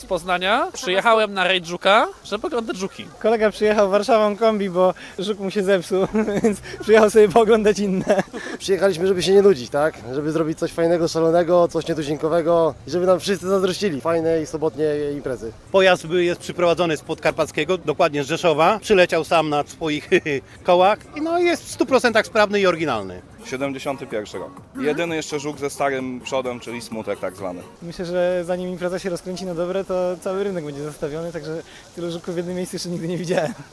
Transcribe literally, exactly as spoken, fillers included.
z Poznania. Przyjechałem na rajd Żuka, żeby oglądać żuki. Kolega przyjechał Warszawą kombi, bo żuk mu się zepsuł, więc przyjechał sobie pooglądać inne. Przyjechaliśmy, żeby się nie nudzić, tak? Żeby zrobić coś fajnego, szalonego, coś nietuzinkowego i żeby nam wszyscy zazdrościli fajnej sobotniej imprezy. Pojazd jest przyprowadzony z Podkarpackiego, dokładnie z Rzeszowa. Przyleciał sam na swoich kołach i no jest w stu procentach sprawny i oryginalny. siedemdziesiąty pierwszy rok. Jedyny jeszcze żuk ze starym przodem, czyli smutek tak zwany. Myślę, że zanim impreza się rozkręci na dobre, to cały rynek będzie zastawiony, także tylu żuków w jednym miejscu jeszcze nigdy nie widziałem.